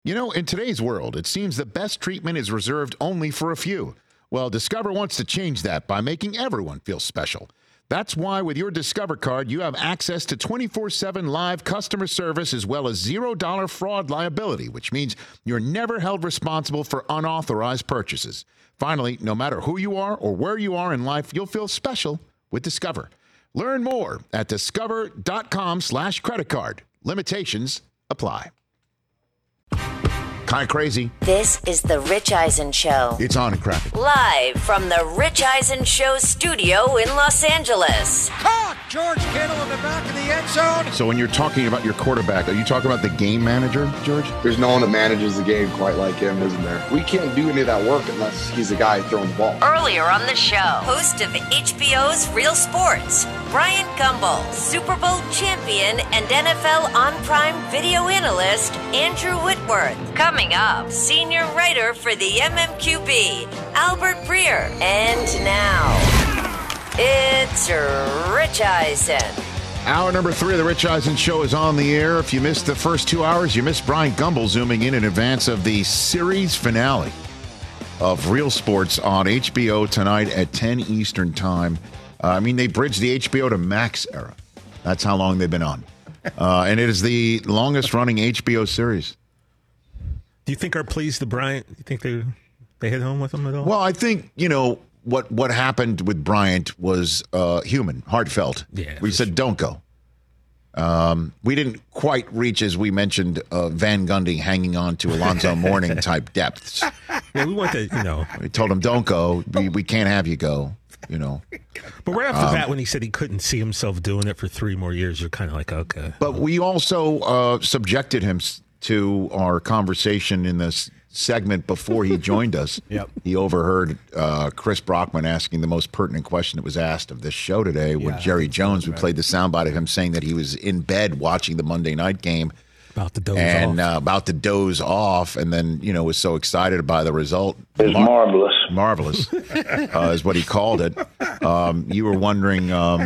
You know, in today's world, it seems the best treatment is reserved only for a few. Well, Discover wants to change that by making everyone feel special. That's why with your Discover card, you have access to 24/7 live customer service as well as $0 fraud liability, which means you're never held responsible for unauthorized purchases. Finally, no matter who you are or where you are in life, you'll feel special with Discover. Learn more at discover.com/credit card. Limitations apply. Kind of crazy. This is The Rich Eisen Show. It's on and cracking. Live from The Rich Eisen Show studio in Los Angeles. Caught! George Kittle in the back of the end zone. So when you're talking about your quarterback, are you talking about the game manager, George? There's no one that manages the game quite like him, isn't there? We can't do any of that work unless he's the guy throwing the ball. Earlier on the show, host of HBO's Real Sports, Bryant Gumbel, Super Bowl champion and NFL On Prime video analyst, Andrew Whitworth. Coming up, senior writer for the MMQB, Albert Breer. And now, it's Rich Eisen. Hour number 3 of the Rich Eisen Show is on the air. If you missed the first 2 hours, you missed Bryant Gumbel zooming in advance of the series finale of Real Sports on HBO tonight at 10 Eastern Time. They bridged the HBO to Max era. That's how long they've been on. And it is the longest-running HBO series. Do you think are pleased to Bryant? Do you think they hit home with him at all? Well, I think, what happened with Bryant was human, heartfelt. Yeah, we said, don't go. We didn't quite reach, as we mentioned, Van Gundy hanging on to Alonzo Mourning type depths. Yeah, we want to, We told him, don't go. We can't have you go, But right after that, when he said he couldn't see himself doing it for 3 more years, you're kind of like, okay. But we also subjected him to our conversation in this segment before he joined us. Yep. He overheard Chris Brockman asking the most pertinent question that was asked of this show today with Jerry Jones. We played the soundbite of him saying that he was in bed watching the Monday night game. About to doze and off. About to doze off, and then, was so excited by the result. It's marvelous. Marvelous is what he called it. You were wondering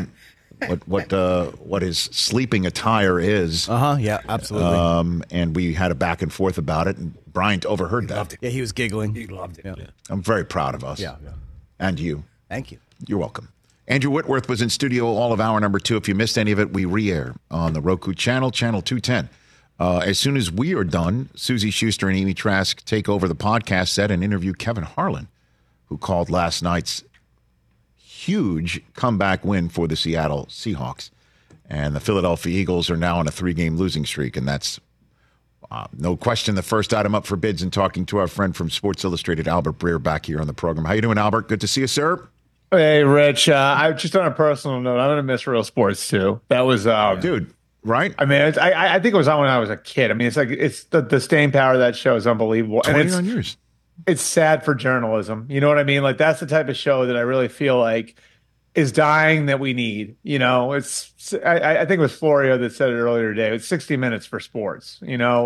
what his sleeping attire is. Yeah, absolutely. And we had a back and forth about it, and Bryant overheard that. Yeah, he was giggling. He loved it. Yeah. I'm very proud of us. Yeah. And you. Thank you. You're welcome. Andrew Whitworth was in studio all of hour number 2. If you missed any of it, we re-air on the Roku channel, channel 210. As soon as we are done, Susie Schuster and Amy Trask take over the podcast set and interview Kevin Harlan, who called last night's huge comeback win for the Seattle Seahawks. And the Philadelphia Eagles are now on a 3-game losing streak, and that's no question the first item up for bids. And talking to our friend from Sports Illustrated, Albert Breer, back here on the program. How you doing, Albert? Good to see you, sir. Hey, Rich. I just on a personal note, I'm going to miss Real Sports too. That was, dude. Right? I mean, I think it was on when I was a kid. I mean, it's like the staying power of that show is unbelievable. 29 years. It's sad for journalism. You know what I mean? Like, that's the type of show that I really feel like is dying that we need. I think it was Florio that said it earlier today. It's 60 minutes for sports,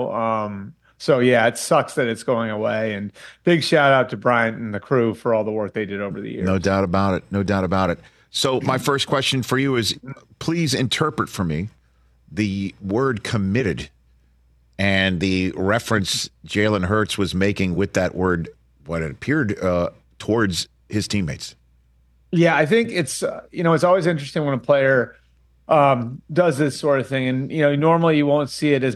So, yeah, it sucks that it's going away. And big shout out to Bryant and the crew for all the work they did over the years. No doubt about it. No doubt about it. So my first question for you is, please interpret for me the word committed and the reference Jalen Hurts was making with that word, what it appeared towards his teammates. Yeah, I think it's, it's always interesting when a player does this sort of thing. And, normally you won't see it as,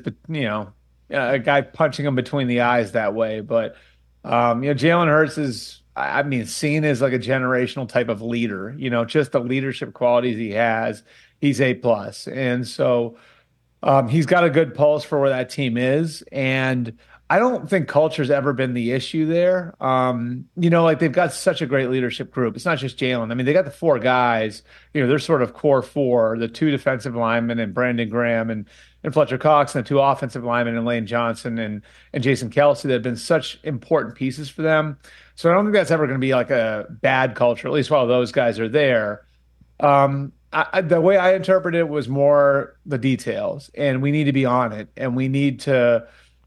a guy punching him between the eyes that way. But, Jalen Hurts is, seen as like a generational type of leader, just the leadership qualities he has. He's A+. And so he's got a good pulse for where that team is. And I don't think culture's ever been the issue there. They've got such a great leadership group. It's not just Jalen. I mean, they got the 4 guys, they're sort of core 4, the 2 defensive linemen and Brandon Graham and Fletcher Cox, and the 2 offensive linemen and Lane Johnson and Jason Kelsey that have been such important pieces for them. So I don't think that's ever going to be like a bad culture, at least while those guys are there. The way I interpret it was more the details, and we need to be on it, and we need to,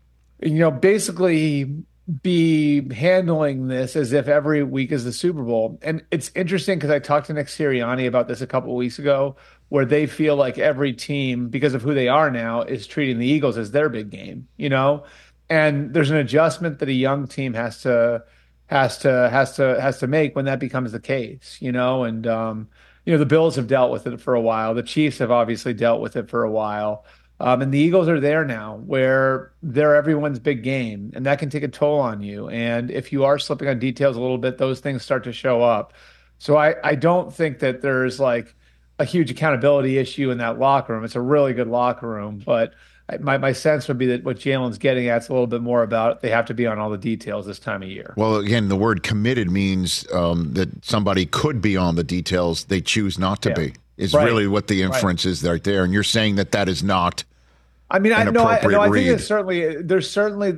basically be handling this as if every week is the Super Bowl. And it's interesting because I talked to Nick Sirianni about this a couple of weeks ago, where they feel like every team, because of who they are now, is treating the Eagles as their big game, And there's an adjustment that a young team has to make when that becomes the case, and the Bills have dealt with it for a while. The Chiefs have obviously dealt with it for a while. And the Eagles are there now where they're everyone's big game, and that can take a toll on you. And if you are slipping on details a little bit, those things start to show up. So I don't think that there's like a huge accountability issue in that locker room. It's a really good locker room, but my sense would be that what Jalen's getting at is a little bit more about they have to be on all the details this time of year. Well, again, the word committed means that somebody could be on the details they choose not to be. Is really what the inference is right there. And you're saying that is not. I mean, I think there's certainly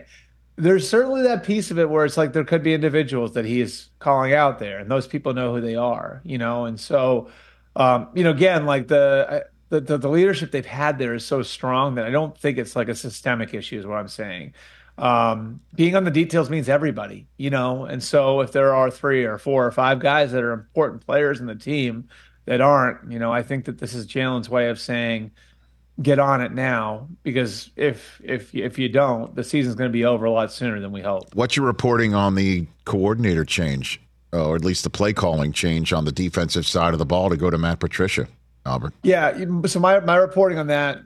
that piece of it where it's like there could be individuals that he is calling out there, and those people know who they are, and so, again, like the leadership they've had there is so strong that I don't think it's like a systemic issue is what I'm saying. Being on the details means everybody, and so if there are 3 or 4 or 5 guys that are important players in the team that aren't, I think that this is Jalen's way of saying, get on it now, because if you don't, the season's going to be over a lot sooner than we hope. What's your reporting on the coordinator change, or at least the play calling change on the defensive side of the ball to go to Matt Patricia, Albert? Yeah, so my reporting on that,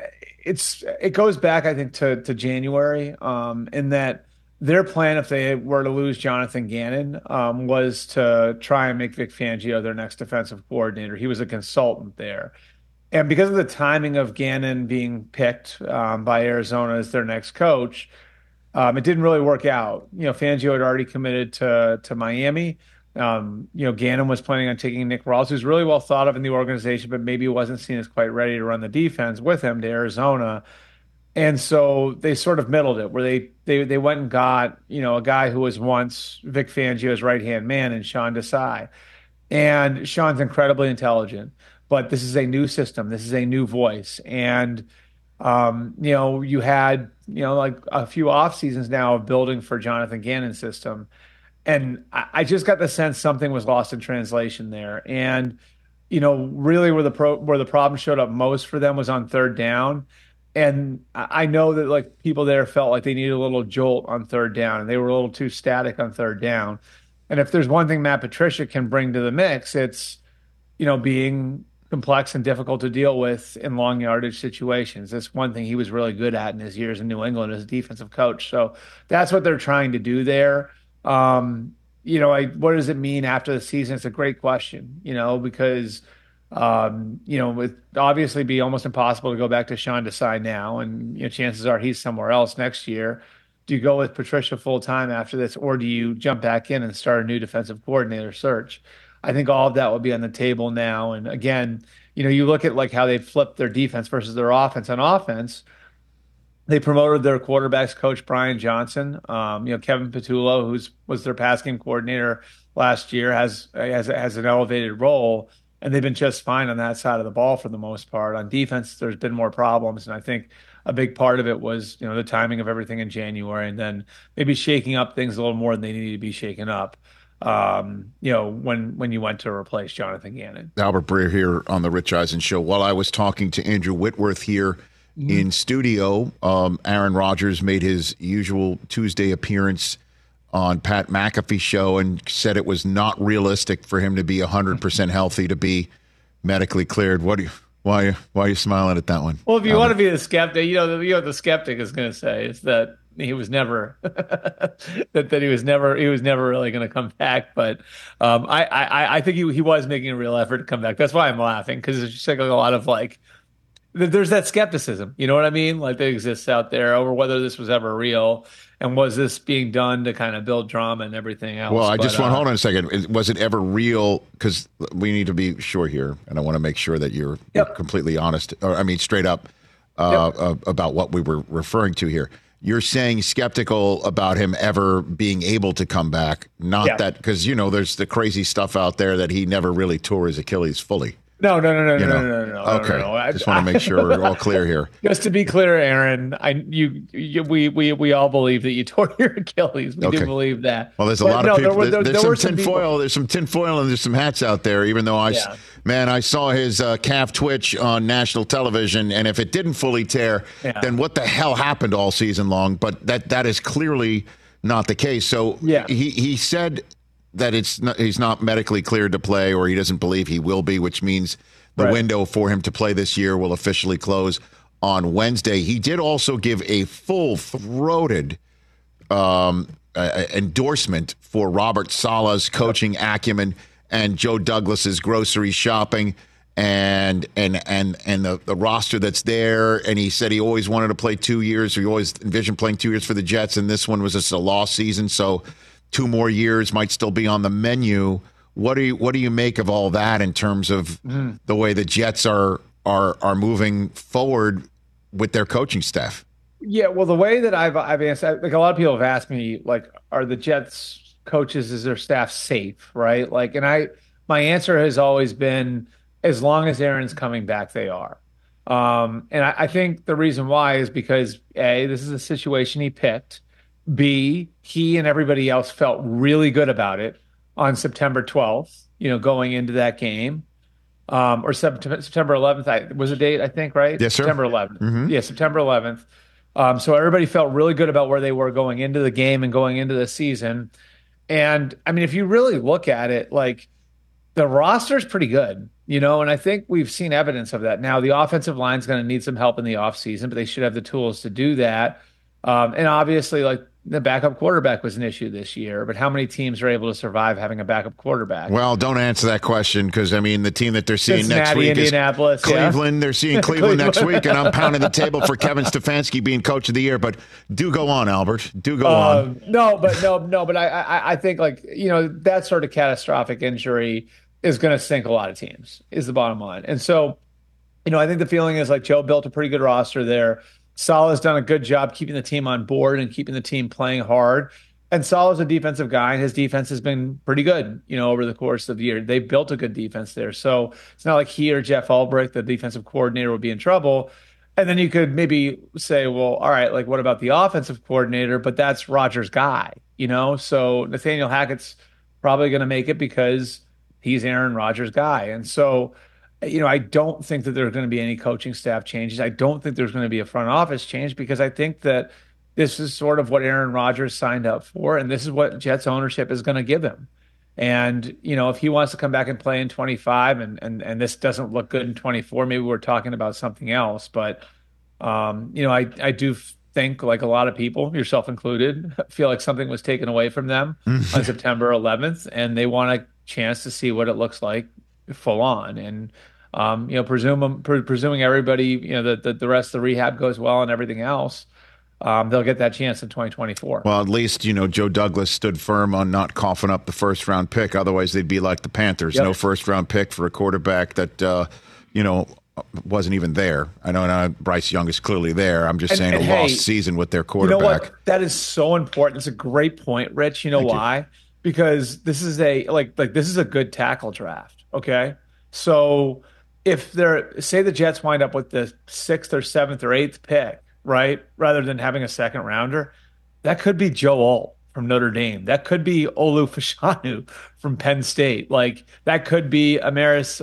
it goes back, I think, to January, in that their plan, if they were to lose Jonathan Gannon, was to try and make Vic Fangio their next defensive coordinator. He was a consultant there. And because of the timing of Gannon being picked by Arizona as their next coach, it didn't really work out. Fangio had already committed to Miami. Gannon was planning on taking Nick Rawls, who's really well thought of in the organization, but maybe wasn't seen as quite ready to run the defense with him, to Arizona. And so they sort of middled it, where they went and got, a guy who was once Vic Fangio's right-hand man in Sean Desai. And Sean's incredibly intelligent, but this is a new system. This is a new voice. And, you had, like a few off seasons now of building for Jonathan Gannon's system. And I just got the sense something was lost in translation there. And, really where the problem showed up most for them was on third down. And I know that like people there felt like they needed a little jolt on third down, and they were a little too static on third down. And if there's one thing Matt Patricia can bring to the mix, it's, being complex and difficult to deal with in long yardage situations. That's one thing he was really good at in his years in New England as a defensive coach. So that's what they're trying to do there. What does it mean after the season? It's a great question, because it would obviously be almost impossible to go back to Sean Desai now. And, chances are he's somewhere else next year. Do you go with Patricia full time after this, or do you jump back in and start a new defensive coordinator search? I think all of that will be on the table now. And again, you look at like how they flipped their defense versus their offense. On offense, they promoted their quarterbacks coach, Brian Johnson. Kevin Patullo, was their pass game coordinator last year, has an elevated role, and they've been just fine on that side of the ball for the most part. On defense, there's been more problems, and I think a big part of it was, the timing of everything in January, and then maybe shaking up things a little more than they needed to be shaken up. When you went to replace Jonathan Gannon. Albert Breer here on the Rich Eisen Show. While I was talking to Andrew Whitworth here in studio, Aaron Rodgers made his usual Tuesday appearance on Pat McAfee's show and said it was not realistic for him to be 100% healthy to be medically cleared. Why are you smiling at that one? Well, if you want to be the skeptic, what the skeptic is going to say is that he was never that he was never really going to come back. But I think he was making a real effort to come back. That's why I'm laughing, because it's just like a lot of like there's that skepticism, you know what I mean? Like that exists out there over whether this was ever real and was this being done to kind of build drama and everything else. Well, I just want hold on a second. Was it ever real? Because we need to be sure here, and I want to make sure that you're completely honest, straight up about what we were referring to here. You're saying skeptical about him ever being able to come back, not that because, there's the crazy stuff out there that he never really tore his Achilles fully. No. Okay, No. just want to make sure we're all clear here. Just to be clear, Aaron, we all believe that you tore your Achilles. We do believe that. Well, there's a lot of people. There's some tinfoil. There's some tinfoil and there's some hats out there. Even though I saw his calf twitch on national television, and if it didn't fully tear, then what the hell happened all season long? But that is clearly not the case. So he said that he's not medically cleared to play, or he doesn't believe he will be, which means the window for him to play this year will officially close on Wednesday. He did also give a full-throated endorsement for Robert Saleh's coaching acumen and Joe Douglas's grocery shopping and the roster that's there. And he said he always wanted to play 2 years, or he always envisioned playing 2 years for the Jets, and this one was just a lost season, so 2 more years might still be on the menu. What do you make of all that in terms of the way the Jets are moving forward with their coaching staff? Yeah, well, the way that I've answered, like, a lot of people have asked me, like, are the Jets coaches, is their staff safe, right? Like, and my answer has always been, as long as Aaron's coming back, they are. And I think the reason why is because A, this is a situation he picked. B, he and everybody else felt really good about it on September 12th, going into that game, or September 11th. Was the date, I think, right? Yes, sir. September 11th. Mm-hmm. Yeah, September 11th. So everybody felt really good about where they were going into the game and going into the season. And, I mean, if you really look at it, like, the roster's pretty good, and I think we've seen evidence of that. Now, the offensive line's going to need some help in the offseason, but they should have the tools to do that. And obviously, like, the backup quarterback was an issue this year, but how many teams are able to survive having a backup quarterback? Well, don't answer that question, because, I mean, the team that they're seeing next week Indianapolis, is Cleveland. Yeah. They're seeing Cleveland next week, and I'm pounding the table for Kevin Stefanski being coach of the year. But do go on, Albert. Do go on. No, but I think, like, that sort of catastrophic injury is going to sink a lot of teams, is the bottom line. And so, I think the feeling is, like, Joe built a pretty good roster there. Saleh's done a good job keeping the team on board and keeping the team playing hard. And Saleh's a defensive guy, and his defense has been pretty good, over the course of the year. They built a good defense there. So it's not like he or Jeff Ulbrich, the defensive coordinator, would be in trouble. And then you could maybe say, well, all right, like, what about the offensive coordinator? But that's Rodgers' guy, So Nathaniel Hackett's probably going to make it because he's Aaron Rodgers' guy. And so, I don't think that there's going to be any coaching staff changes. I don't think there's going to be a front office change, because I think that this is sort of what Aaron Rodgers signed up for, and this is what Jets ownership is going to give him. And, if he wants to come back and play in 25 and this doesn't look good in 24, maybe we're talking about something else. But, I do think, like a lot of people, yourself included, feel like something was taken away from them on September 11th, and they want a chance to see what it looks like full on. And presuming everybody, that the rest of the rehab goes well and everything else, they'll get that chance in 2024. Well, at least, Joe Douglas stood firm on not coughing up the first-round pick. Otherwise, they'd be like the Panthers. Yep. No first-round pick for a quarterback that, wasn't even there. I know Bryce Young is clearly there. I'm just saying lost season with their quarterback. You know what? That is so important. It's a great point, Rich. You know why? Because this is this is a good tackle draft, okay? So if say the Jets wind up with the 6th or 7th or 8th pick, right, rather than having a second rounder, that could be Joe Alt from Notre Dame. That could be Olu Fashanu from Penn State. Like, that could be Amaris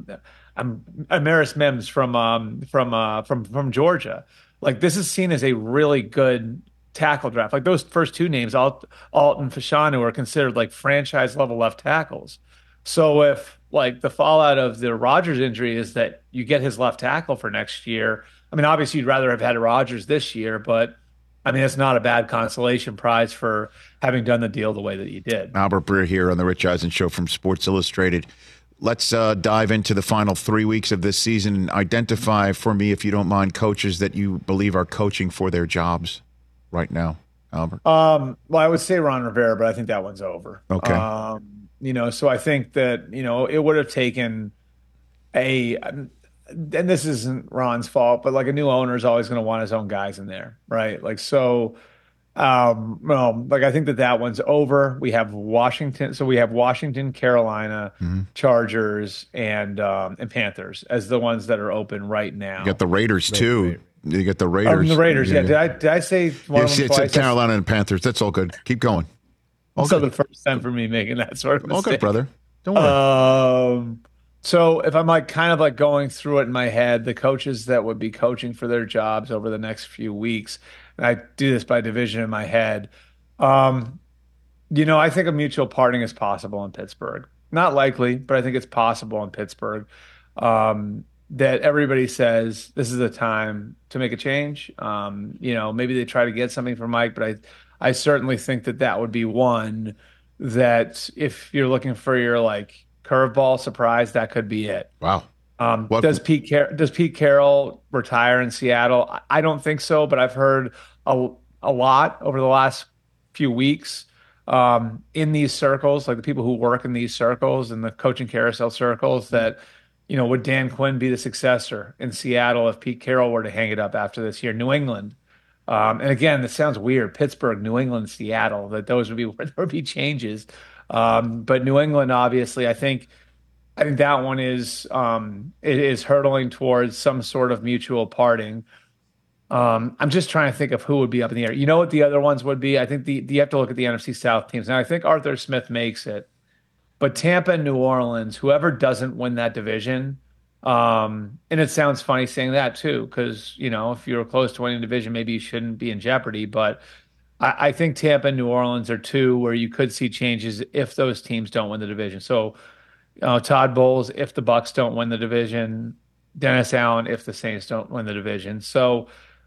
Mims from Georgia. Like, this is seen as a really good tackle draft. Like, those first two names, Alt and Fashanu, are considered like franchise level left tackles. So if, like, the fallout of the Rodgers injury is that you get his left tackle for next year, I mean, obviously you'd rather have had Rodgers this year, but I mean, it's not a bad consolation prize for having done the deal the way that you did. Albert Breer here on the Rich Eisen Show from Sports Illustrated. Let's dive into the final 3 weeks of this season and identify for me, if you don't mind, coaches that you believe are coaching for their jobs right now, Albert. Well, I would say Ron Rivera, but I think that one's over. Okay. So I think that, it would have taken and this isn't Ron's fault, but like, a new owner is always going to want his own guys in there, right? Like, so, Well, like I think that one's over. We have Washington, so we have Washington, Carolina, Chargers, and Panthers as the ones that are open right now. You got the Raiders too. You get the Raiders. The Raiders. Yeah. Did I say one of them it's twice? Carolina and Panthers. That's all good. Keep going. Also, the first time for me making that sort of mistake. All good, brother. Don't worry. So if I'm like kind of like going through it in my head, the coaches that would be coaching for their jobs over the next few weeks, and I do this by division in my head. I think a mutual parting is possible in Pittsburgh. Not likely, but I think it's possible in Pittsburgh. That everybody says this is a time to make a change. Maybe they try to get something from Mike, but I certainly think that would be one that if you're looking for your like curveball surprise, that could be it. Wow. Does Pete Carroll retire in Seattle? I don't think so, but I've heard a lot over the last few weeks in these circles, like the people who work in these circles and the coaching carousel circles, that would Dan Quinn be the successor in Seattle if Pete Carroll were to hang it up after this year? New England. And again, this sounds weird. Pittsburgh, New England, Seattle, that those would be where there would be changes. But New England, obviously, I think that one is it is hurtling towards some sort of mutual parting. I'm just trying to think of who would be up in the air. You know what the other ones would be? I think you have to look at the NFC South teams. Now, I think Arthur Smith makes it, but Tampa and New Orleans, whoever doesn't win that division, and it sounds funny saying that too, because if you're close to winning the division, maybe you shouldn't be in jeopardy, but I think Tampa and New Orleans are two where you could see changes if those teams don't win the division. So Todd Bowles, if the Bucks don't win the division, Dennis Allen, if the Saints don't win the division. So,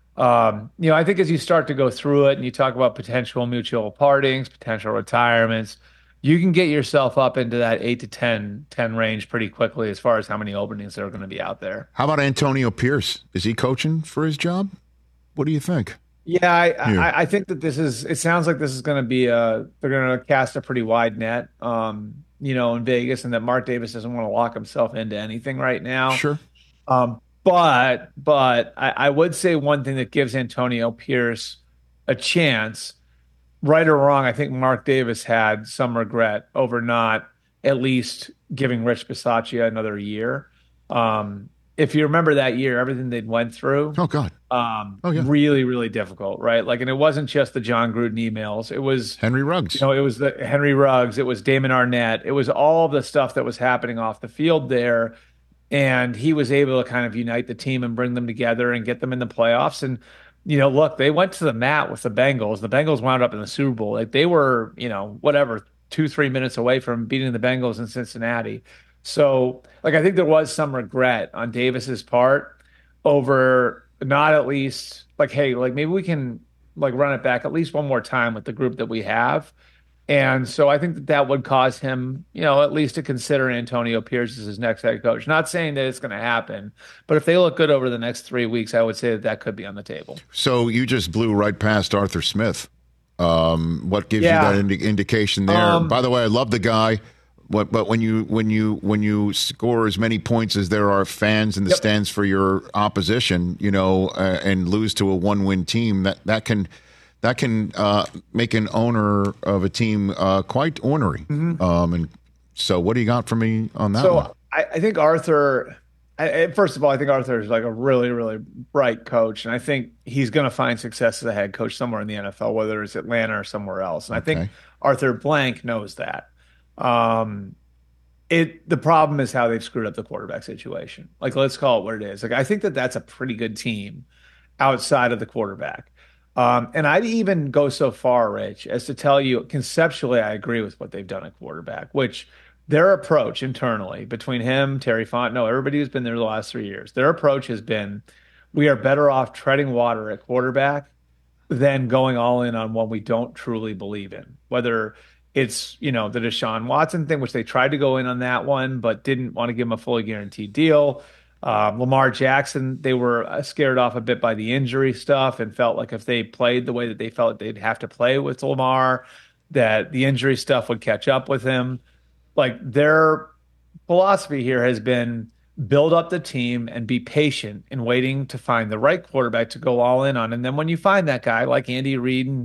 I think as you start to go through it and you talk about potential mutual partings, potential retirements, you can get yourself up into that 8 to 10 range pretty quickly as far as how many openings there are going to be out there. How about Antonio Pierce? Is he coaching for his job? What do you think? Yeah, I think that it sounds like this is going to be they're going to cast a pretty wide net, in Vegas, and that Mark Davis doesn't want to lock himself into anything right now. Sure. But I would say one thing that gives Antonio Pierce a chance, right or wrong, I think Mark Davis had some regret over not at least giving Rich Bisaccia another year. If you remember that year, everything they'd went through. Oh, God. Really, really difficult, right? Like, and it wasn't just the John Gruden emails. It was Henry Ruggs. It was the Henry Ruggs. It was Damon Arnett. It was all the stuff that was happening off the field there. And he was able to kind of unite the team and bring them together and get them in the playoffs. And, look, they went to the mat with the Bengals. The Bengals wound up in the Super Bowl. Like, they were, 2-3 minutes away from beating the Bengals in Cincinnati. So, like, I think there was some regret on Davis's part over not at least like, hey, like maybe we can like run it back at least one more time with the group that we have. And so I think that would cause him, at least to consider Antonio Pierce as his next head coach. Not saying that it's going to happen, but if they look good over the next 3 weeks, I would say that could be on the table. So you just blew right past Arthur Smith. What gives you that indication there? By the way, I love the guy. But when you score as many points as there are fans in the stands for your opposition, and lose to a one-win team, that can make an owner of a team quite ornery. Mm-hmm. And so, what do you got for me on that one? I think Arthur. First of all, I think Arthur is like a really, really bright coach, and I think he's going to find success as a head coach somewhere in the NFL, whether it's Atlanta or somewhere else. And I think Arthur Blank knows that. The problem is how they've screwed up the quarterback situation. Like, let's call it what it is. Like, I think that's a pretty good team outside of the quarterback. And I'd even go so far, Rich, as to tell you conceptually, I agree with what they've done at quarterback, which their approach internally between him, Terry Fontenot, everybody who's been there the last 3 years, their approach has been, we are better off treading water at quarterback than going all in on one we don't truly believe in, whether it's, the Deshaun Watson thing, which they tried to go in on that one, but didn't want to give him a fully guaranteed deal. Lamar Jackson, they were scared off a bit by the injury stuff and felt like if they played the way that they felt they'd have to play with Lamar, that the injury stuff would catch up with him. Like, their philosophy here has been build up the team and be patient in waiting to find the right quarterback to go all in on. And then when you find that guy like Andy Reid and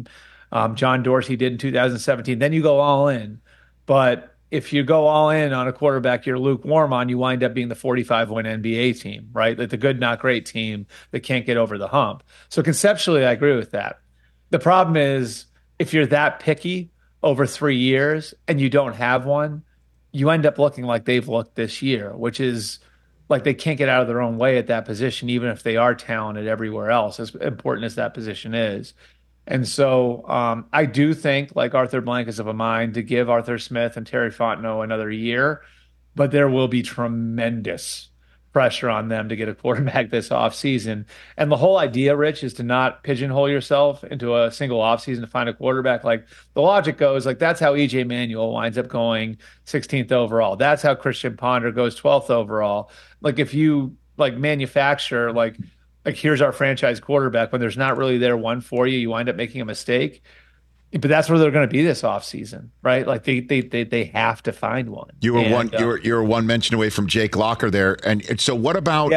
John Dorsey did in 2017. Then you go all in. But if you go all in on a quarterback you're lukewarm on, you wind up being the 45-win NBA team, right? Like the good, not great team that can't get over the hump. So conceptually, I agree with that. The problem is if you're that picky over 3 years and you don't have one, you end up looking like they've looked this year, which is like they can't get out of their own way at that position, even if they are talented everywhere else, as important as that position is. And so I do think like Arthur Blank is of a mind to give Arthur Smith and Terry Fontenot another year, but there will be tremendous pressure on them to get a quarterback this offseason. And the whole idea, Rich, is to not pigeonhole yourself into a single offseason to find a quarterback. Like the logic goes, like that's how EJ Manuel winds up going 16th overall. That's how Christian Ponder goes 12th overall. Like if you like manufacture like here's our franchise quarterback when there's not really there one for you, you wind up making a mistake. But that's where they're going to be this offseason, right? Like they have to find one. You were one mention away from Jake Locker there, and so what about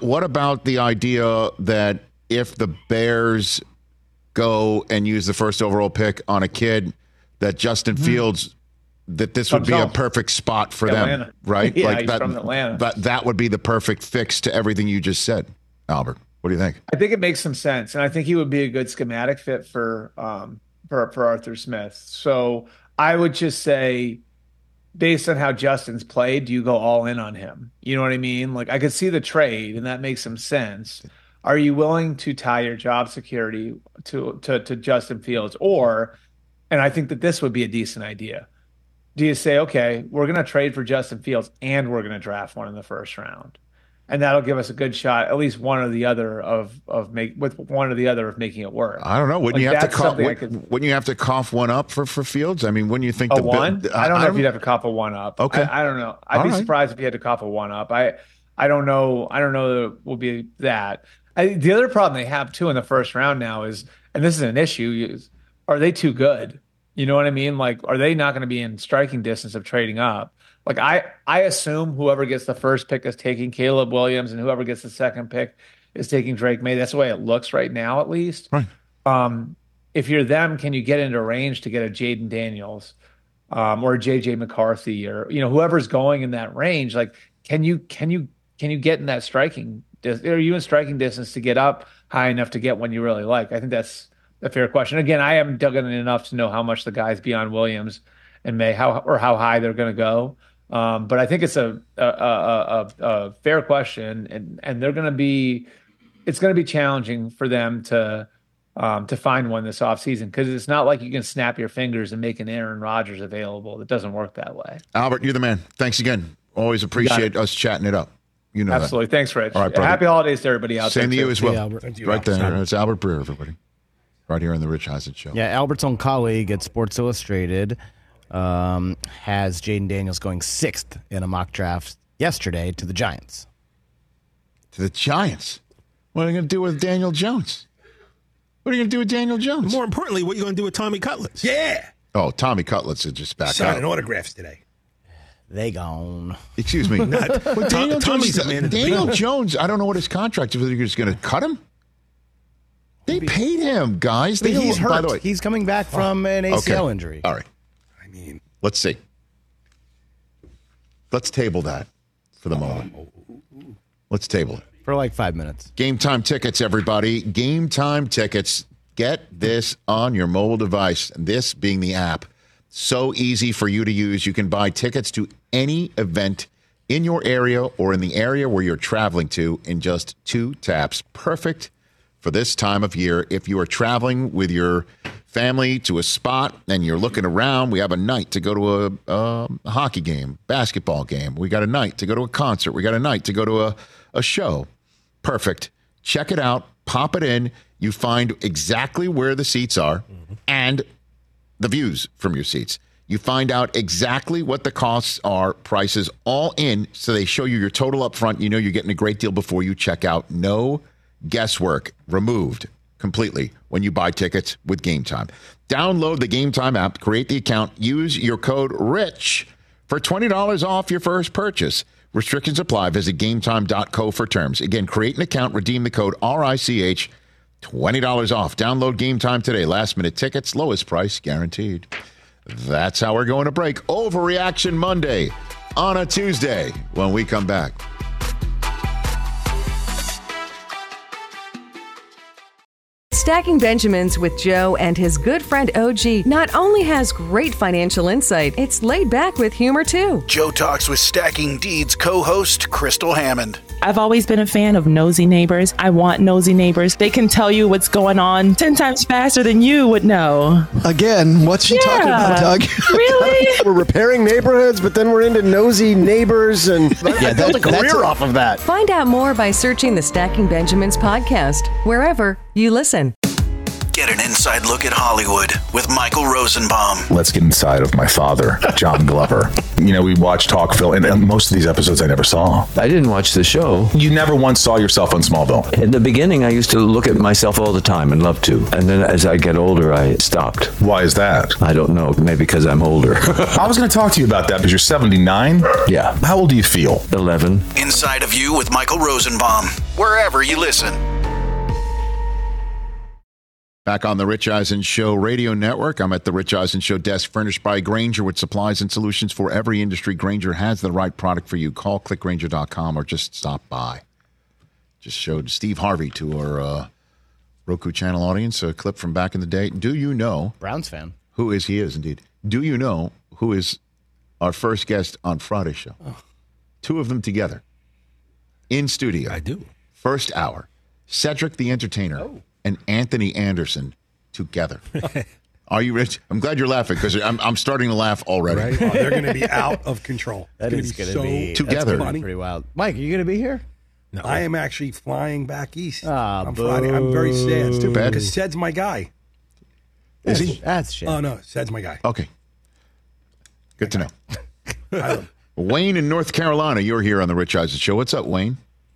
the idea that if the Bears go and use the first overall pick on a kid, that Justin Fields, that this would be a perfect spot for Atlanta. Them, right? Yeah, like he's from Atlanta. That would be the perfect fix to everything you just said, Albert. What do you think? I think it makes some sense, and I think he would be a good schematic fit for Arthur Smith. So I would just say, based on how Justin's played, do you go all in on him? You know what I mean? Like I could see the trade, and that makes some sense. Are you willing to tie your job security to Justin Fields? Or, and I think that this would be a decent idea. Do you say, okay, we're going to trade for Justin Fields and we're going to draft one in the first round? And that'll give us a good shot, at least one or the other of making it work. I don't know. Wouldn't you have to cough one up for Fields? I mean, wouldn't you think I don't know if you'd have to cough a one up. Okay, I don't know. I'd be surprised if you had to cough a one up. I don't know. I don't know that it will be that. The other problem they have too in the first round now is, and this is an issue, are they too good? You know what I mean? Like, are they not going to be in striking distance of trading up? Like I assume whoever gets the first pick is taking Caleb Williams, and whoever gets the second pick is taking Drake May. That's the way it looks right now, at least. Right. If you're them, can you get into range to get a Jaden Daniels or a JJ McCarthy, or whoever's going in that range? Like, can you get in that striking? Are you in striking distance to get up high enough to get one you really like? I think that's a fair question. Again, I haven't dug in enough to know how much the guys beyond Williams and May how high they're going to go. But I think it's a fair question, and they're going to be. It's going to be challenging for them to find one this offseason, because it's not like you can snap your fingers and make an Aaron Rodgers available. It doesn't work that way. Albert, you're the man. Thanks again. Always appreciate us chatting it up. Absolutely. That. Thanks, Rich. All right, brother. Happy holidays to everybody out there. Same to you as well. Albert. Right there. It's Albert Breer, everybody. Right here on the Rich Eisen Show. Yeah, Albert's own colleague at Sports Illustrated has Jaden Daniels going 6th in a mock draft yesterday to the Giants. To the Giants? What are you going to do with Daniel Jones? What are you going to do with Daniel Jones? More importantly, what are you going to do with Tommy Cutlets? Yeah. Oh, Tommy Cutlets is just back Signing autographs today. They gone. Excuse me. Daniel Jones, I don't know what his contract is. Are you just going to cut him? They paid him, guys. He's hurt. By the way, he's coming back from an ACL injury. All right. Let's see. Let's table that for the moment. Let's table it. For like 5 minutes. Game Time tickets, everybody. Game Time tickets. Get this on your mobile device. This being the app. So easy for you to use. You can buy tickets to any event in your area or in the area where you're traveling to in just 2 taps. Perfect for this time of year. If you are traveling with your family to a spot and you're looking around, we have a night to go to a hockey game, basketball game. We got a night to go to a concert. We got a night to go to a show. Perfect. Check it out. Pop it in. You find exactly where the seats are and the views from your seats. You find out exactly what the costs are, prices all in, so they show you your total up front. You know you're getting a great deal before you check out. No guesswork, removed completely when you buy tickets with Game Time. Download the Game Time app, create the account, use your code RICH for $20 off your first purchase. Restrictions apply. Visit gametime.co for terms. Again, create an account, redeem the code RICH, $20 off. Download Game Time today. Last-minute tickets, lowest price guaranteed. That's how we're going to break Overreaction Monday on a Tuesday when we come back. Stacking Benjamins with Joe and his good friend OG not only has great financial insight, it's laid back with humor too. Joe talks with Stacking Deeds co-host Crystal Hammond. I've always been a fan of nosy neighbors. I want nosy neighbors. They can tell you what's going on 10 times faster than you would know. Again, what's she talking about, Doug? Really? We're repairing neighborhoods, but then we're into nosy neighbors, and I built a career off of that. Find out more by searching the Stacking Benjamins podcast, wherever you listen. Get an inside look at Hollywood with Michael Rosenbaum. Let's get inside of my father, John Glover. You know, we watch talk film, and most of these episodes I never saw. I didn't watch the show. You never once saw yourself on Smallville? In the beginning, I used to look at myself all the time and love to. And then as I get older, I stopped. Why is that? I don't know. Maybe because I'm older. I was going to talk to you about that because you're 79? Yeah. How old do you feel? 11. Inside of You with Michael Rosenbaum. Wherever you listen. Back on the Rich Eisen Show radio network. I'm at the Rich Eisen Show desk, furnished by Grainger with supplies and solutions for every industry. Grainger has the right product for you. Call clickgrainger.com or just stop by. Just showed Steve Harvey to our Roku channel audience a clip from back in the day. Do you know? Browns fan. Who is? He is indeed. Do you know who is our first guest on Friday's show? Oh. Two of them together in studio. I do. First hour. Cedric the Entertainer. Oh. And Anthony Anderson together. Are you rich? I'm glad you're laughing because I'm starting to laugh already. Right? Oh, they're going to be out of control. That is going to be together. Pretty wild. Mike, are you going to be here? No. I am actually flying back east on Friday. I'm very sad. It's too bad. Because Ced's my guy. Is he? That's shit. Oh, no. Ced's my guy. Okay. Good to know. Wayne in North Carolina, you're here on the Rich Eisen Show. What's up, Wayne?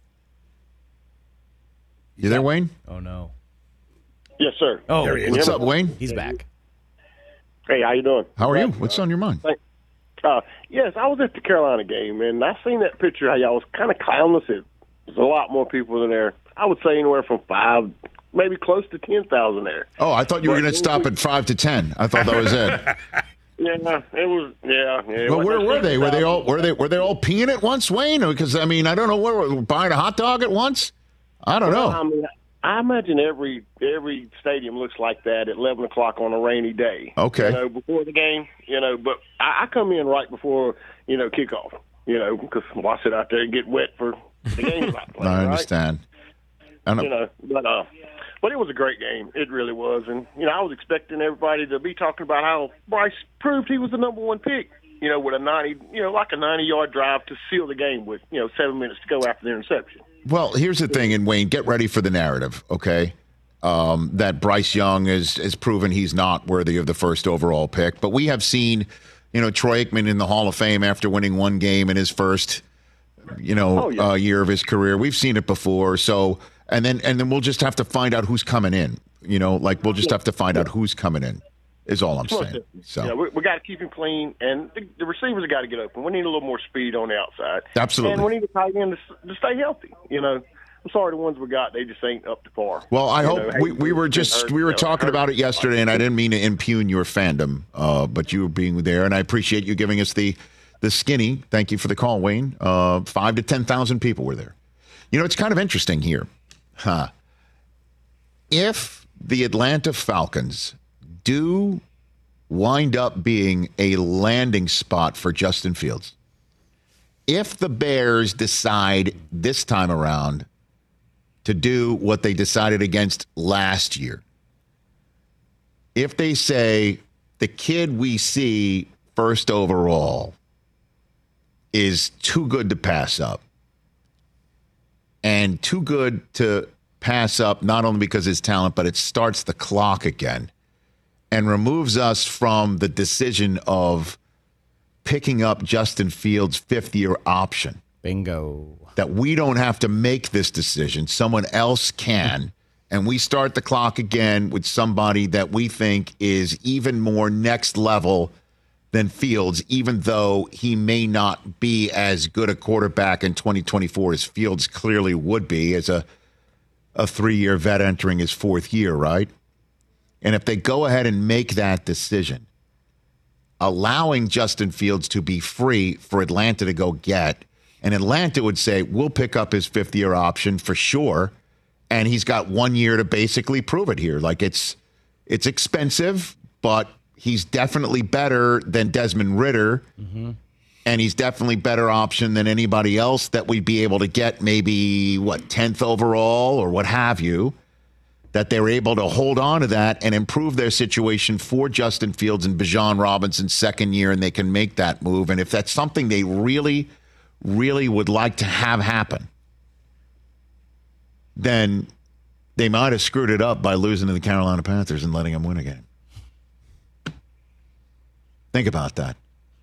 You there, Wayne? Oh, no. Yes, sir. Oh, what's up, Wayne? He's back. Hey, how you doing? How are you? What's on your mind? Yes, I was at the Carolina game, and I seen that picture how y'all was kind of clownless. There's a lot more people in there. I would say anywhere from 5, maybe close to 10,000 there. Oh, I thought you were going to stop at 5 to 10. I thought that was it. Yeah, it was. Yeah. Well, where were they? Were they all peeing at once, Wayne? Because I mean, I don't know. Where buying a hot dog at once? I don't know. I mean, I imagine every stadium looks like that at 11 o'clock on a rainy day. Okay. Before the game, but I come in right before, kickoff, because I sit out there and get wet for the game. I understand. Right? But it was a great game. It really was. And, I was expecting everybody to be talking about how Bryce proved he was the number one pick, with a 90-yard drive to seal the game with, 7 minutes to go after the interception. Well, here's the thing, and Wayne, get ready for the narrative, okay? That Bryce Young has proven he's not worthy of the first overall pick. But we have seen, Troy Aikman in the Hall of Fame after winning one game in his first, year of his career. We've seen it before. So, and then we'll just have to find out who's coming in. We'll just have to find out who's coming in. Is all I'm saying. So we got to keep him clean, and the receivers have got to get open. We need a little more speed on the outside. Absolutely. And we need a tight end to stay healthy. I'm sorry, the ones we got, they just ain't up to par. Well, I hope we were talking about it yesterday, and I didn't mean to impugn your fandom, but you were being there, and I appreciate you giving us the skinny. Thank you for the call, Wayne. 5 to 10,000 people were there. It's kind of interesting here. If the Atlanta Falcons do wind up being a landing spot for Justin Fields, if the Bears decide this time around to do what they decided against last year, if they say the kid we see first overall is too good to pass up, and too good to pass up not only because of his talent, but it starts the clock again and removes us from the decision of picking up Justin Fields' fifth-year option. Bingo. That we don't have to make this decision. Someone else can. And we start the clock again with somebody that we think is even more next level than Fields, even though he may not be as good a quarterback in 2024 as Fields clearly would be as a a 3-year vet entering his 4th year, right? And if they go ahead and make that decision, allowing Justin Fields to be free for Atlanta to go get, and Atlanta would say, we'll pick up his 5th-year option for sure, and he's got 1 year to basically prove it here. Like, it's expensive, but he's definitely better than Desmond Ridder, and he's definitely better option than anybody else that we'd be able to get maybe, 10th overall or what have you, that they're able to hold on to that and improve their situation for Justin Fields and Bijan Robinson's 2nd year, and they can make that move. And if that's something they really, really would like to have happen, then they might have screwed it up by losing to the Carolina Panthers and letting them win a game. Think about that.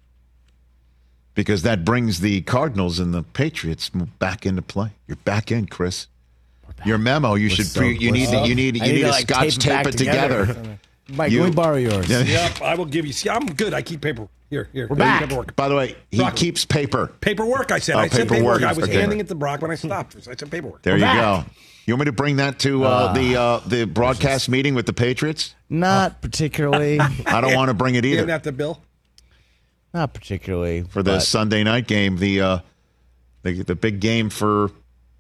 Because that brings the Cardinals and the Patriots back into play. You're back in, Chris. Your memo, you need to Scotch tape it together. Mike, can we borrow yours? Yep, I will give you. See, I'm good. I keep paper. Here. We're back. Paperwork. By the way, he keeps paper. Paperwork, I said. I said paperwork. I was handing it to Brock when I stopped. I said paperwork. There you go. You want me to bring that to the broadcast meeting with the Patriots? Not particularly. I don't want to bring it either. You didn't have to, Bill? Not particularly. For the Sunday night game, the big game for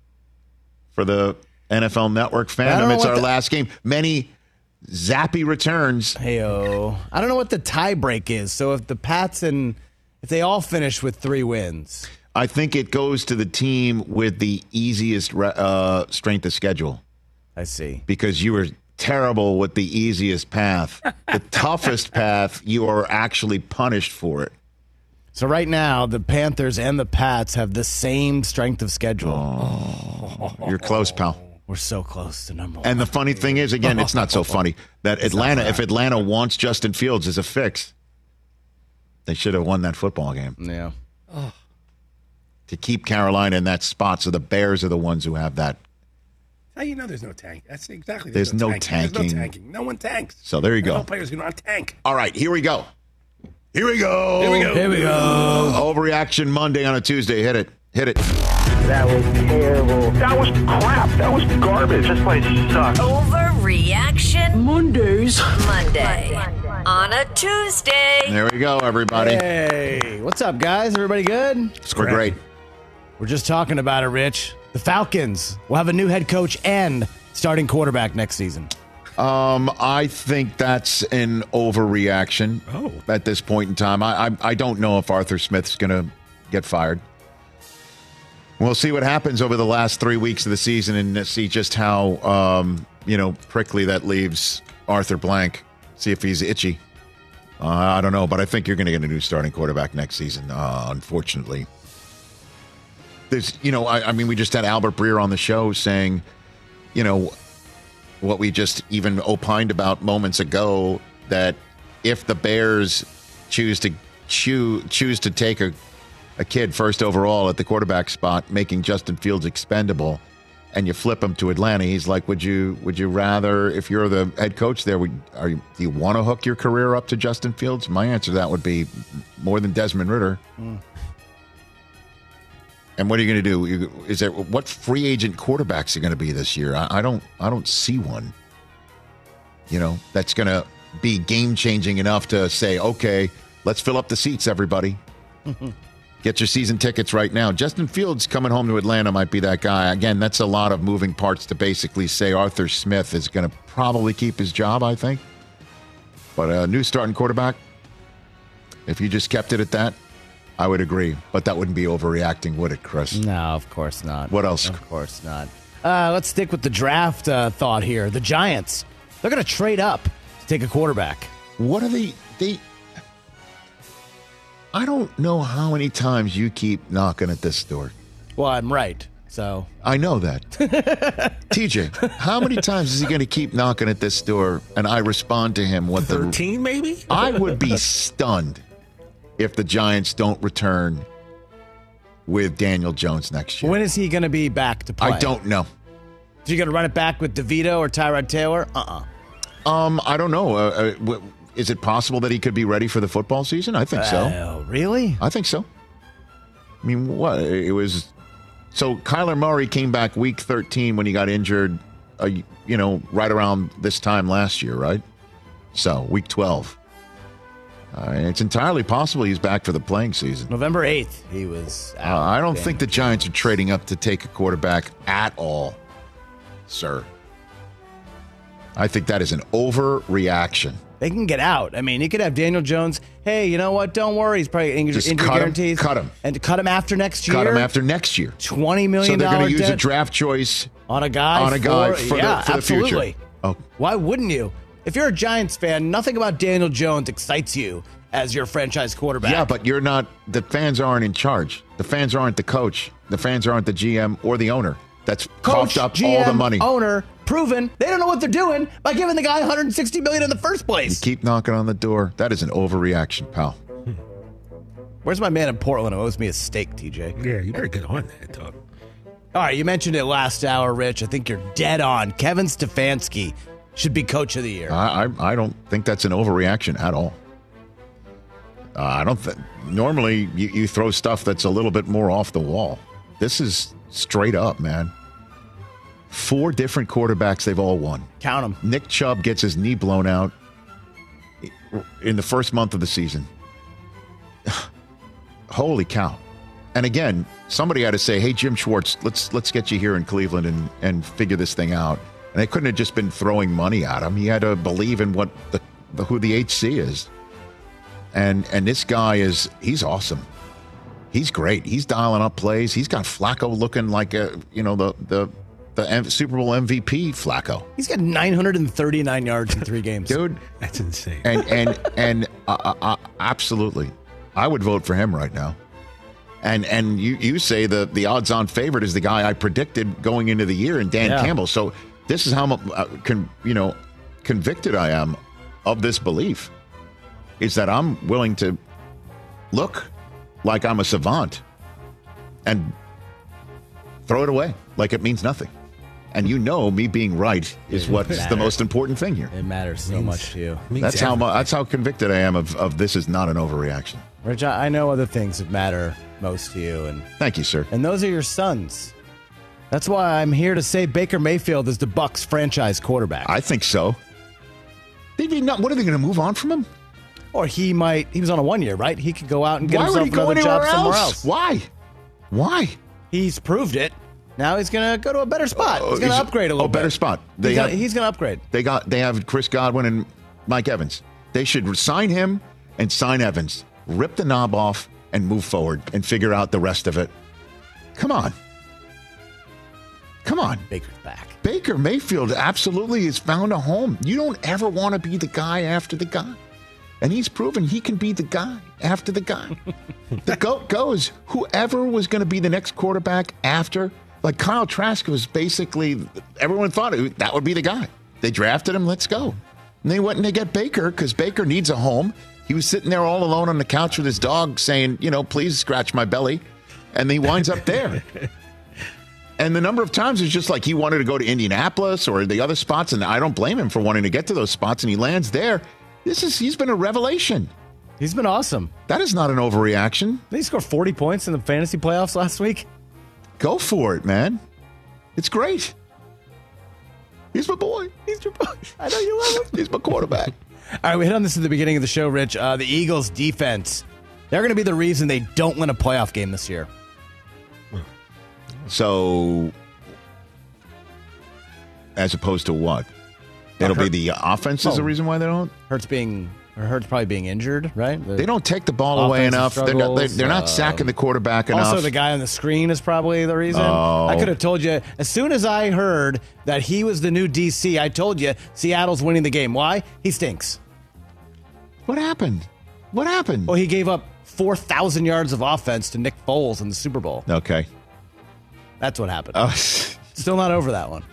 the NFL Network fandom. It's our last game. Many zappy returns. Hey-o. I don't know what the tie break is. So if the Pats if they all finish with 3 wins. I think it goes to the team with the easiest strength of schedule. I see. Because you were terrible with the easiest path. The toughest path, you are actually punished for it. So right now, the Panthers and the Pats have the same strength of schedule. Oh, you're close, pal. We're so close to number 1. And the funny thing is, again, it's not so funny that if Atlanta wants Justin Fields as a fix, they should have won that football game. Yeah. To keep Carolina in that spot, so the Bears are the ones who have that. How you know there's no tank? That's exactly. There's no tanking. There's no tanking. No one tanks. So there you go. No players do not tank. All right, here we go. Here we go. Overreaction Monday on a Tuesday. Hit it. That was terrible. That was crap. That was garbage. This place sucks. Overreaction Monday on a Tuesday. There we go, everybody. Hey, what's up, guys? Everybody good? We're great. We're just talking about it, Rich. The Falcons will have a new head coach and starting quarterback next season. I think that's an overreaction at this point in time. I don't know if Arthur Smith's going to get fired. We'll see what happens over the last 3 weeks of the season and see just how, prickly that leaves Arthur Blank. See if he's itchy. I don't know, but I think you're going to get a new starting quarterback next season, unfortunately. There's, we just had Albert Breer on the show saying, what we just even opined about moments ago, that if the Bears choose to take a kid first overall at the quarterback spot, making Justin Fields expendable, and you flip him to Atlanta, he's like, would you rather, if you're the head coach there, do you want to hook your career up to Justin Fields? My answer to that would be more than Desmond Ridder. And what are you going to do? What free agent quarterbacks are going to be this year? I don't see one. That's going to be game changing enough to say, okay, let's fill up the seats, everybody. Get your season tickets right now. Justin Fields coming home to Atlanta might be that guy. Again, that's a lot of moving parts to basically say Arthur Smith is going to probably keep his job, I think. But a new starting quarterback, if you just kept it at that, I would agree. But that wouldn't be overreacting, would it, Chris? No, of course not. What else? Of course not. Let's stick with the draft thought here. The Giants, they're going to trade up to take a quarterback. What are they I don't know how many times you keep knocking at this door. Well, I'm right, so. I know that. TJ, how many times is he going to keep knocking at this door and I respond to him? 13 maybe? I would be stunned if the Giants don't return with Daniel Jones next year. When is he going to be back to play? I don't know. So you going to run it back with DeVito or Tyrod Taylor? I don't know. Is it possible that he could be ready for the football season? I think so. Really? I think so. I mean, what? It was... So Kyler Murray came back week 13 when he got injured right around this time last year, right? So week 12. It's entirely possible he's back for the playing season. November 8th, he was out. I don't think the Giants are trading up to take a quarterback at all, sir. I think that is an overreaction. They can get out. I mean, you could have Daniel Jones. Hey, you know what? Don't worry. He's probably injury guarantees. Cut him. And cut him after next year. Cut him after next year. $20 million. So they're going to use a draft choice on a guy for the future. Oh. Why wouldn't you? If you're a Giants fan, nothing about Daniel Jones excites you as your franchise quarterback. Yeah, but you're not. The fans aren't in charge. The fans aren't the coach. The fans aren't the GM or the owner. That's coughed up GM, all the money. Owner, proven they don't know what they're doing by giving the guy $160 million in the first place. You keep knocking on the door. That is an overreaction, pal. Where's my man in Portland who owes me a steak, TJ? Yeah, you better get on that, dog. All right, you mentioned it last hour, Rich. I think you're dead on. Kevin Stefanski should be coach of the year. I don't think that's an overreaction at all. I don't think. Normally, you throw stuff that's a little bit more off the wall. This is straight up, man. 4 different quarterbacks, they've all won. Count them. Nick Chubb gets his knee blown out in the first month of the season. Holy cow. And again, somebody had to say, hey, Jim Schwartz, let's get you here in Cleveland and figure this thing out. And they couldn't have just been throwing money at him. He had to believe in what who the HC is. And this guy he's awesome. He's great. He's dialing up plays. He's got Flacco looking like the Super Bowl MVP Flacco. He's got 939 yards in 3 games. Dude, that's insane. And absolutely. I would vote for him right now. And you say the odds-on favorite is the guy I predicted going into the year, and Dan Campbell. So this is how convicted I am of this belief, is that I'm willing to look like I'm a savant and throw it away like it means nothing. And me being right is what's the most important thing here. It matters so much to you. That's how convicted I am of this is not an overreaction. Rich, I know other things that matter most to you. And thank you, sir. And those are your sons. That's why I'm here to say Baker Mayfield is the Bucs franchise quarterback. I think so. What are they going to move on from him? Or he was on a 1 year, right? He could go out and get himself another job somewhere else. Why? He's proved it. Now he's going to go to a better spot. He's going to upgrade a little bit. Better spot. He's going to upgrade. They have Chris Godwin and Mike Evans. They should sign him and sign Evans. Rip the knob off and move forward and figure out the rest of it. Come on. Baker's back. Baker Mayfield absolutely has found a home. You don't ever want to be the guy after the guy. And he's proven he can be the guy after the guy. The GOAT goes, whoever was going to be the next quarterback after, like Kyle Trask was basically, everyone thought that would be the guy. They drafted him, let's go. And they went and they get Baker because Baker needs a home. He was sitting there all alone on the couch with his dog saying, please scratch my belly. And he winds up there. And the number of times is just like he wanted to go to Indianapolis or the other spots, and I don't blame him for wanting to get to those spots, and he lands there. He's been a revelation. He's been awesome. That is not an overreaction. Did he score 40 points in the fantasy playoffs last week? Go for it, man. It's great. He's my boy. He's your boy. I know you love him. He's my quarterback. All right, we hit on this at the beginning of the show, Rich. The Eagles' defense, they're going to be the reason they don't win a playoff game this year. So, as opposed to what? It'll be the offense is the reason why they don't? Hurts probably being injured, right? They don't take the ball away enough. They're not sacking the quarterback enough. Also, the guy on the screen is probably the reason. Oh. I could have told you, as soon as I heard that he was the new DC, I told you Seattle's winning the game. Why? He stinks. What happened? Well, he gave up 4,000 yards of offense to Nick Foles in the Super Bowl. Okay. That's what happened. Oh. Still not over that one.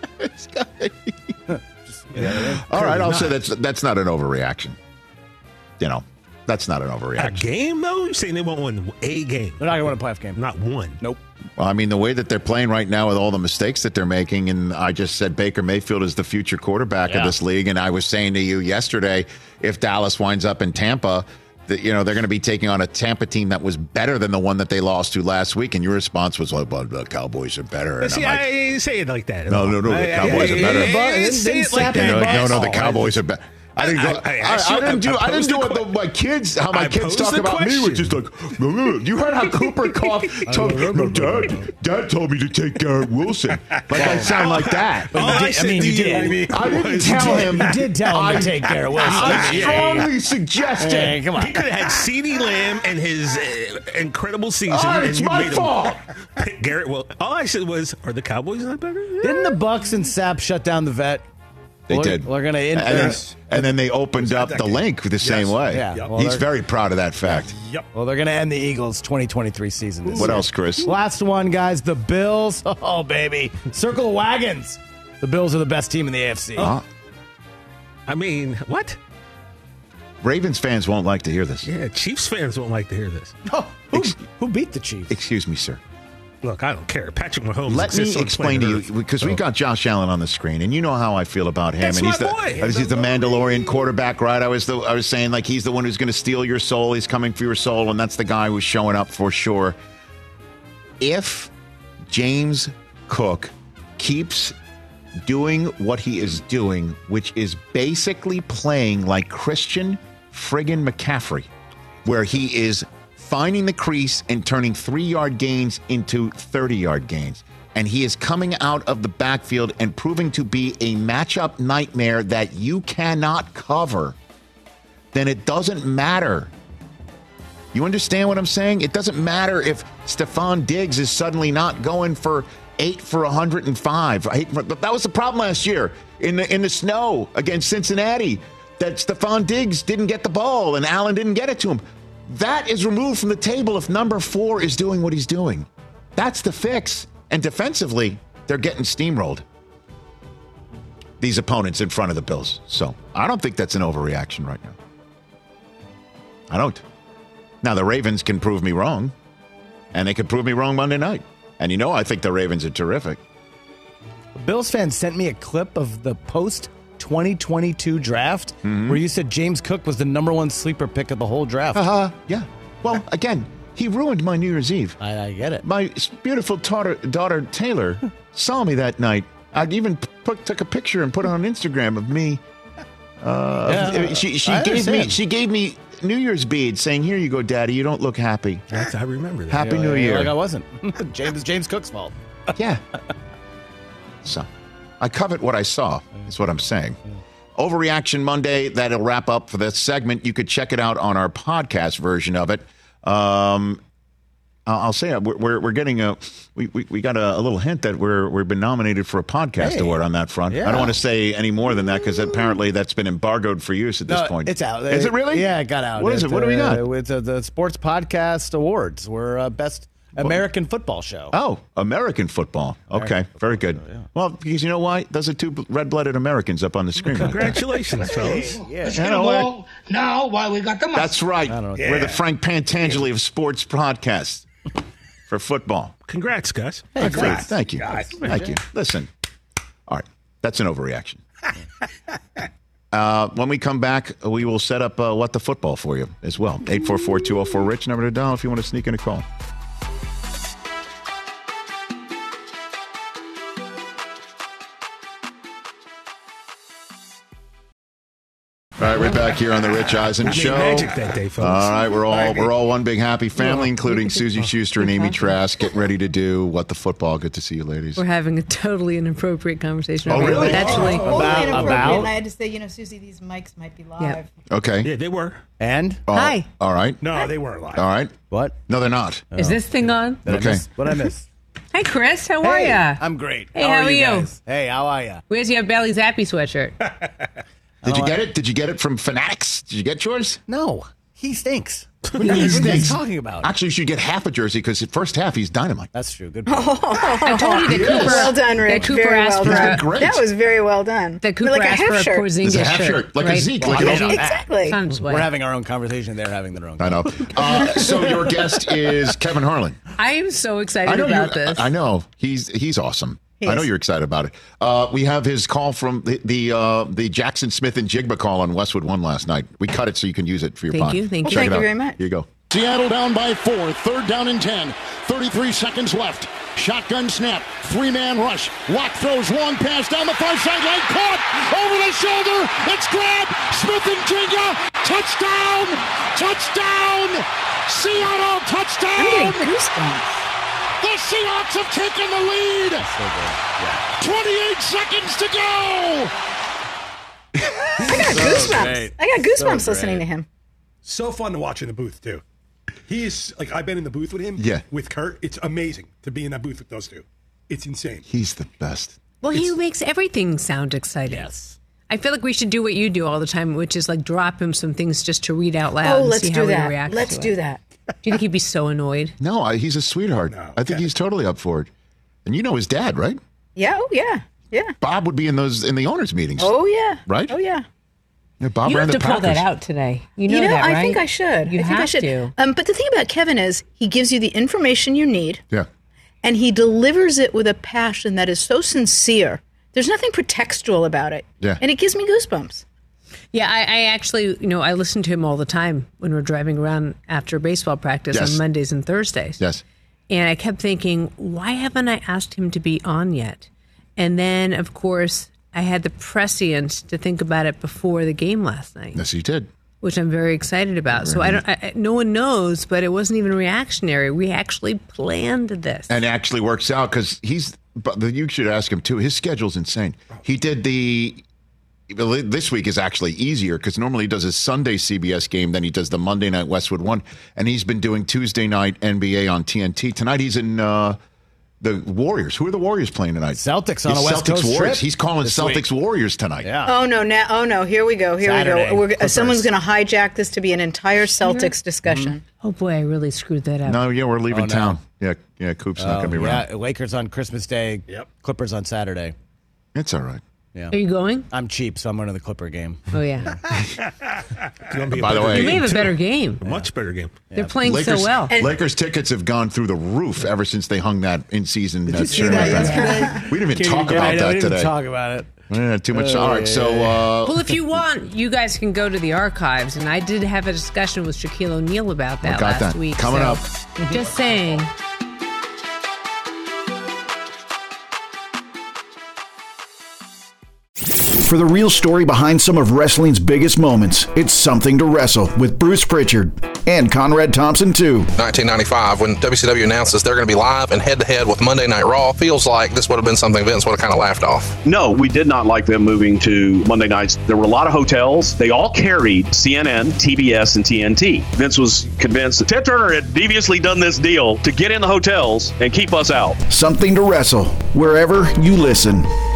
All right, I'll say that's not an overreaction. That's not an overreaction. A game, though? You're saying they won't win a game? They're not going to win a playoff game. Not one. Nope. Well, I mean, the way that they're playing right now with all the mistakes that they're making, and I just said Baker Mayfield is the future quarterback of this league, and I was saying to you yesterday, if Dallas winds up in Tampa, that, they're going to be taking on a Tampa team that was better than the one that they lost to last week, and your response was like, "Well, the Cowboys are better." And See, I say it like that. No, the Cowboys are better. Say it like that. No, the Cowboys are better. I didn't do what my kids talk about me, which is like, you heard how Cooper Kupp told Dad told me to take Garrett Wilson. Like I sound like that. You did. I didn't tell him. You did tell him to take Garrett Wilson. I strongly suggested. Hey, come on. He could have had CeeDee Lamb and his incredible season. It's my fault. Garrett Wilson. All I said was, are the Cowboys not better? Yeah. Didn't the Bucs and Sapp shut down the vet? They did. We're going to and then they opened up the link the same way. Yeah. Well, he's very proud of that fact. Yep. Well, they're going to end the Eagles' 2023 season this What year. else, Chris? Last one, guys. The Bills. Oh, baby. Circle of wagons. The Bills are the best team in the AFC. I mean, what? Ravens fans won't like to hear this. Yeah, Chiefs fans won't like to hear this. Oh, who beat the Chiefs? Excuse me, sir. Look, I don't care. Patrick Mahomes. Let me explain to you, because we've got Josh Allen on the screen, and you know how I feel about him. That's and my boy. He's the Mandalorian quarterback, right? I was saying, like, he's the one who's going to steal your soul. He's coming for your soul, and that's the guy who's showing up for sure. If James Cook keeps doing what he is doing, which is basically playing like Christian friggin' McCaffrey, where he is finding the crease and turning 3-yard gains into 30-yard gains. And he is coming out of the backfield and proving to be a matchup nightmare that you cannot cover. Then it doesn't matter. You understand what I'm saying? It doesn't matter if Stephon Diggs is suddenly not going for 8 for 105. That was the problem last year in the snow against Cincinnati, that Stephon Diggs didn't get the ball and Allen didn't get it to him. That is removed from the table if number 4 is doing what he's doing. That's the fix. And defensively, they're getting steamrolled, these opponents in front of the Bills. So I don't think that's an overreaction right now. I don't. Now, the Ravens can prove me wrong, and they could prove me wrong Monday night. And I think the Ravens are terrific. Bills fans sent me a clip of the post-2022 draft where you said James Cook was the number 1 sleeper pick of the whole draft. Yeah. Well, again, he ruined my New Year's Eve. I get it. My beautiful daughter Taylor saw me that night. I even took a picture and put it on Instagram of me. She gave me New Year's beads saying, "Here you go, Daddy. You don't look happy." I remember that. Happy New Year. Like I wasn't. James Cook's fault. Yeah. So, I covet what I saw. Is what I'm saying. Overreaction Monday. That'll wrap up for this segment. You could check it out on our podcast version of it. I'll say we're getting we got a little hint that we've been nominated for a podcast award on that front. Yeah. I don't want to say any more than that because apparently that's been embargoed for use at this point. It's out. Is it really? Yeah, it got out. What is it? What do we got? It's the Sports Podcast Awards. We're best American football show. Oh, American football. Okay, very good. Well, because you know why? Those are 2 red-blooded Americans up on the screen. Congratulations, fellas. Let's get a ball now while we got the mic. That's right. We're the Frank Pantangeli of sports podcasts for football. Congrats, guys. Hey, congrats. Thank you. Thank you. Listen. All right. That's an overreaction. When we come back, we will set up What the Football for you as well. 844-204-RICH, number to dial if you want to sneak in a call. All right, we're back here on the Rich Eisen Show. Magic that day, folks. All right, we're all one big happy family, including Susie Schuster and Amy Trask, getting ready to do What the Football. Good to see you, ladies. We're having a totally inappropriate conversation. Oh, really? Naturally. About? And I had to say, Susie, these mics might be live. Yeah. Okay. Yeah, they were. And? Hi. All right. No, they weren't live. All right. What? No, they're not. Is this thing on? Okay. What I miss? Hi, Chris. How are ya? I'm great. Hey, how are you? Guys? Hey, how are you? Where's your Belly Zappy sweatshirt? Did you get it? Did you get it from Fanatics? Did you get yours? No. He stinks. What are you talking about? Actually, you should get half a jersey because the first half he's dynamite. That's true. Good. I told you that Cooper. Well done, Rick. That Cooper very asked well for done. That was very well done. That Cooper like asked for a Porzingis It's a half shirt. Like right? a Zeke. Like exactly. We're having our own conversation. They're having their own. I know. So your guest is Kevin Harlan. I am so excited about this. I know. He's awesome. I know you're excited about it. We have his call from the Jackson Smith and Jigba call on Westwood One last night. We cut it so you can use it for your pod. Thank you Check it out. very much. Here you go. Seattle down by 4, 3rd down and 10, 33 seconds left. Shotgun snap, 3-man rush. Watt throws long pass down the far sideline, caught over the shoulder. It's grabbed. Smith and Jigba, touchdown! Touchdown! Seattle touchdown! I'm getting goosebumps. The Seahawks have taken the lead. So good. Yeah. 28 seconds to go. I got goosebumps. I got goosebumps listening to him. So fun to watch in the booth too. He's like, I've been in the booth with him. Yeah. With Kurt, it's amazing to be in that booth with those two. It's insane. He's the best. Well, he makes everything sound exciting. Yes. I feel like we should do what you do all the time, which is like drop him some things just to read out loud. Oh, and let's see do how that. He reacts Let's to do it. that. Do you think he'd be so annoyed? No, he's a sweetheart. No, I think he's totally up for it. And you know his dad, right? Yeah. Oh, yeah. Yeah. Bob would be in the owners' meetings. Oh, yeah. Right? Oh, yeah. Yeah, Bob You ran have to the pull that Packers. out today. You know that, I right? think I should. You I think I have should. to. But the thing about Kevin is he gives you the information you need. Yeah. And he delivers it with a passion that is so sincere. There's nothing pretextual about it. Yeah. And it gives me goosebumps. Yeah, I actually, I listen to him all the time when we're driving around after baseball practice Yes. on Mondays and Thursdays. Yes. And I kept thinking, why haven't I asked him to be on yet? And then, of course, I had the prescient to think about it before the game last night. Yes, he did. Which I'm very excited about. So no one knows, but it wasn't even reactionary. We actually planned this. And it actually works out because you should ask him too. His schedule's insane. He did this week is actually easier because normally he does his Sunday CBS game, then he does the Monday night Westwood One, and he's been doing Tuesday night NBA on TNT. Tonight he's in the Warriors. Who are the Warriors playing tonight? Celtics on a West Coast Warriors. trip. He's calling Celtics Warriors tonight. Yeah. Oh, no. Here we go. Saturday, we go. Clippers. Someone's going to hijack this to be an entire Celtics discussion. Oh, boy, I really screwed that up. No, we're leaving Oh, no. town. Yeah, Coop's not going to be around. Yeah, Lakers on Christmas Day. Yep. Clippers on Saturday. It's all right. Yeah. Are you going? I'm cheap, so I'm going to the Clipper game. Oh, yeah. By the way, You may have a better game. A much better game. They're playing so well. Lakers tickets have gone through the roof ever since they hung that in-season. Did you see that yesterday? We didn't even talk about that today. Talk about it. Yeah, too much. All right, so Well, if you want, you guys can go to the archives. And I did have a discussion with Shaquille O'Neal about that got last that. week. Coming up. Just saying. For the real story behind some of wrestling's biggest moments, it's Something to Wrestle with Bruce Pritchard and Conrad Thompson, too. 1995, when WCW announces they're going to be live and head-to-head with Monday Night Raw, feels like this would have been something Vince would have kind of laughed off. No, we did not like them moving to Monday nights. There were a lot of hotels. They all carried CNN, TBS, and TNT. Vince was convinced that Ted Turner had deviously done this deal to get in the hotels and keep us out. Something to Wrestle, wherever you listen.